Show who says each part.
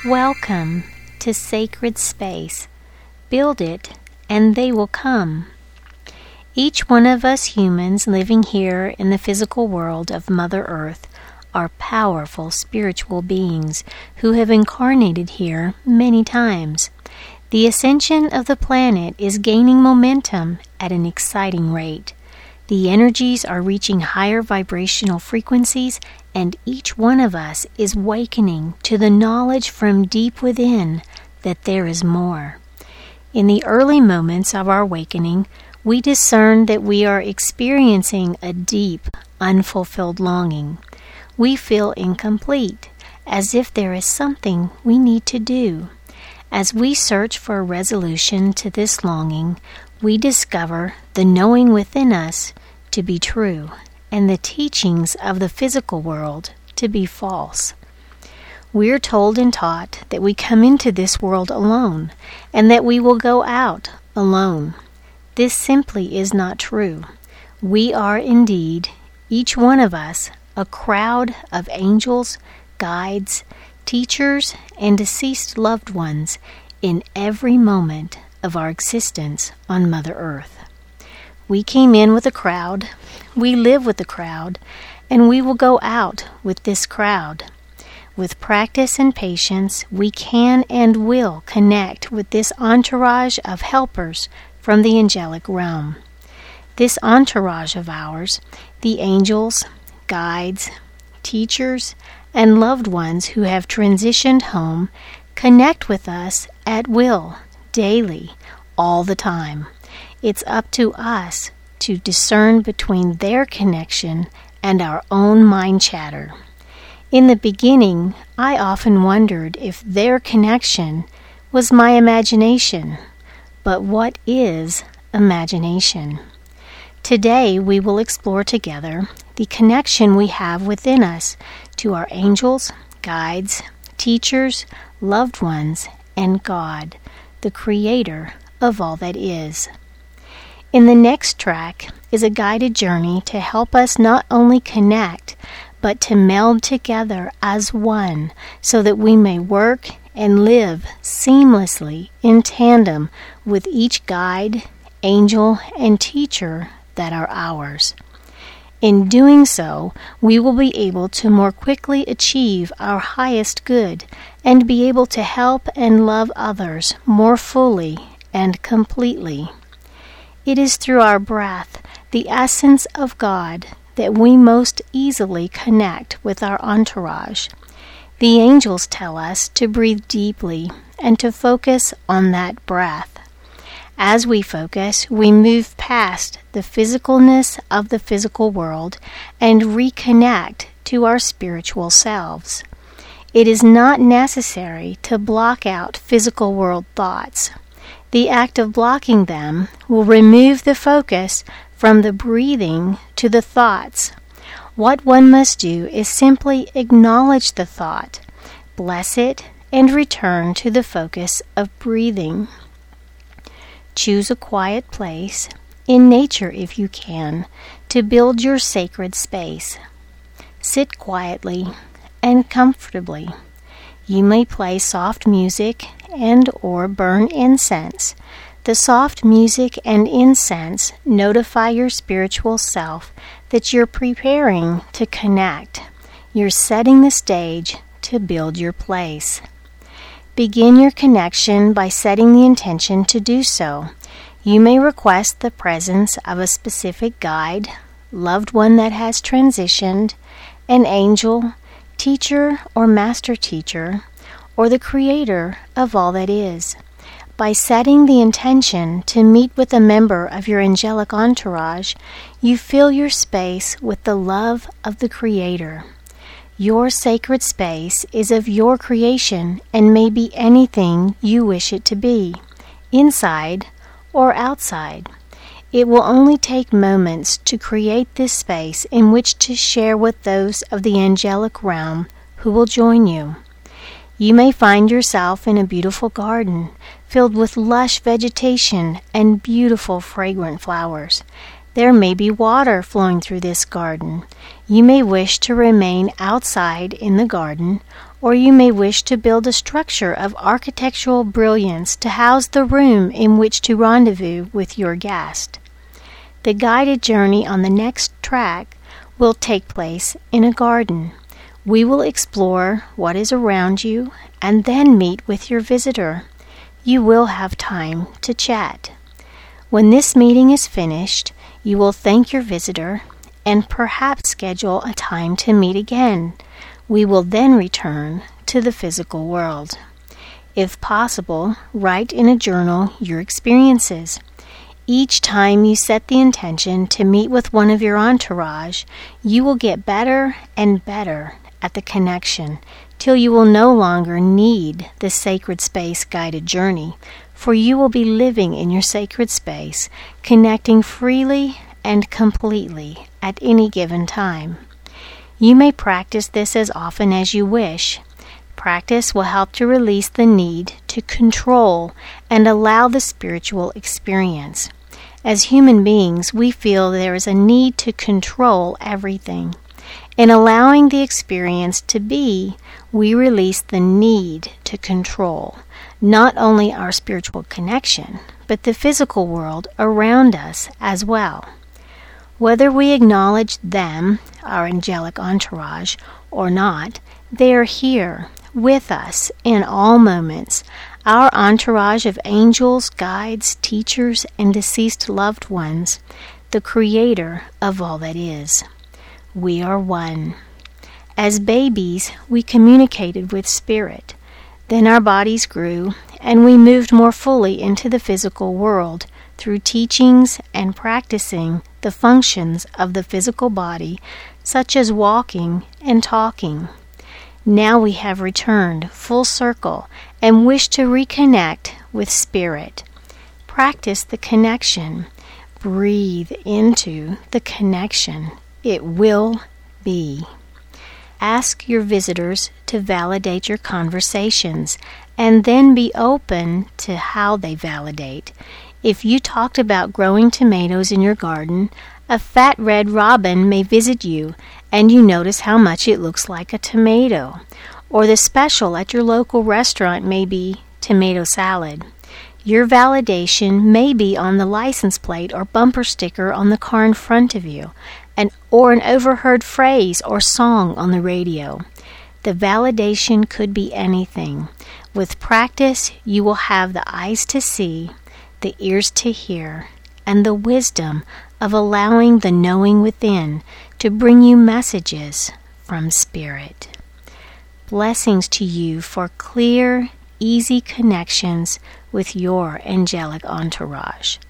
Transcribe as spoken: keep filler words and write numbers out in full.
Speaker 1: Welcome to sacred space. Build it, and they will come. Each one of us humans living here in the physical world of Mother Earth are powerful spiritual beings who have incarnated here many times. The ascension of the planet is gaining momentum at an exciting rate. The energies are reaching higher vibrational frequencies, and each one of us is awakening to the knowledge from deep within that there is more. In the early moments of our awakening, we discern that we are experiencing a deep, unfulfilled longing. We feel incomplete, as if there is something we need to do. As we search for a resolution to this longing, we discover the knowing within us to be true and the teachings of the physical world to be false. We are told and taught that we come into this world alone and that we will go out alone. This simply is not true. We are indeed, each one of us, a crowd of angels, guides, teachers, and deceased loved ones in every moment of our existence on Mother Earth. We came in with a crowd, we live with the crowd, and we will go out with this crowd. With practice and patience, we can and will connect with this entourage of helpers from the angelic realm. This entourage of ours, the angels, guides, teachers, and loved ones who have transitioned home, connect with us at will, daily, all the time. It's up to us to discern between their connection and our own mind chatter. In the beginning, I often wondered if their connection was my imagination. But what is imagination? Today we will explore together the connection we have within us to our angels, guides, teachers, loved ones, and God, the Creator of all that is. In the next track is a guided journey to help us not only connect, but to meld together as one so that we may work and live seamlessly in tandem with each guide, angel, and teacher that are ours. In doing so, we will be able to more quickly achieve our highest good and be able to help and love others more fully and completely. It is through our breath, the essence of God, that we most easily connect with our entourage. The angels tell us to breathe deeply and to focus on that breath. As we focus, we move past the physicalness of the physical world and reconnect to our spiritual selves. It is not necessary to block out physical world thoughts. The act of blocking them will remove the focus from the breathing to the thoughts. What one must do is simply acknowledge the thought, bless it, and return to the focus of breathing. Choose a quiet place, in nature if you can, to build your sacred space. Sit quietly and comfortably. You may play soft music and or burn incense. The soft music and incense notify your spiritual self that you're preparing to connect. You're setting the stage to build your place. Begin your connection by setting the intention to do so. You may request the presence of a specific guide, loved one that has transitioned, an angel, teacher or master teacher, or the Creator of all that is. By setting the intention to meet with a member of your angelic entourage, you fill your space with the love of the Creator. Your sacred space is of your creation and may be anything you wish it to be, inside or outside. It will only take moments to create this space in which to share with those of the angelic realm who will join you. You may find yourself in a beautiful garden filled with lush vegetation and beautiful fragrant flowers. There may be water flowing through this garden. You may wish to remain outside in the garden, or you may wish to build a structure of architectural brilliance to house the room in which to rendezvous with your guest. The guided journey on the next track will take place in a garden. We will explore what is around you and then meet with your visitor. You will have time to chat. When this meeting is finished, you will thank your visitor and perhaps schedule a time to meet again. We will then return to the physical world. If possible, write in a journal your experiences. Each time you set the intention to meet with one of your entourage, you will get better and better at the connection till you will no longer need the sacred space guided journey, for you will be living in your sacred space, connecting freely and completely at any given time. You may practice this as often as you wish. Practice will help to release the need to control and allow the spiritual experience. As human beings, we feel there is a need to control everything. In allowing the experience to be, we release the need to control not only our spiritual connection, but the physical world around us as well. Whether we acknowledge them, our angelic entourage, or not, they are here with us in all moments. Our entourage of angels, guides, teachers, and deceased loved ones, the creator of all that is. We are one. As babies, we communicated with spirit. Then our bodies grew, and we moved more fully into the physical world through teachings and practicing the functions of the physical body, such as walking and talking. Now we have returned full circle and wish to reconnect with spirit. Practice the connection. Breathe into the connection. It will be. Ask your visitors to validate your conversations and then be open to how they validate. If you talked about growing tomatoes in your garden, a fat red robin may visit you and you notice how much it looks like a tomato. Or the special at your local restaurant may be tomato salad. Your validation may be on the license plate or bumper sticker on the car in front of you, and or an overheard phrase or song on the radio. The validation could be anything. With practice, you will have the eyes to see, the ears to hear, and the wisdom of allowing the knowing within to bring you messages from Spirit. Blessings to you for clear, easy connections with your angelic entourage.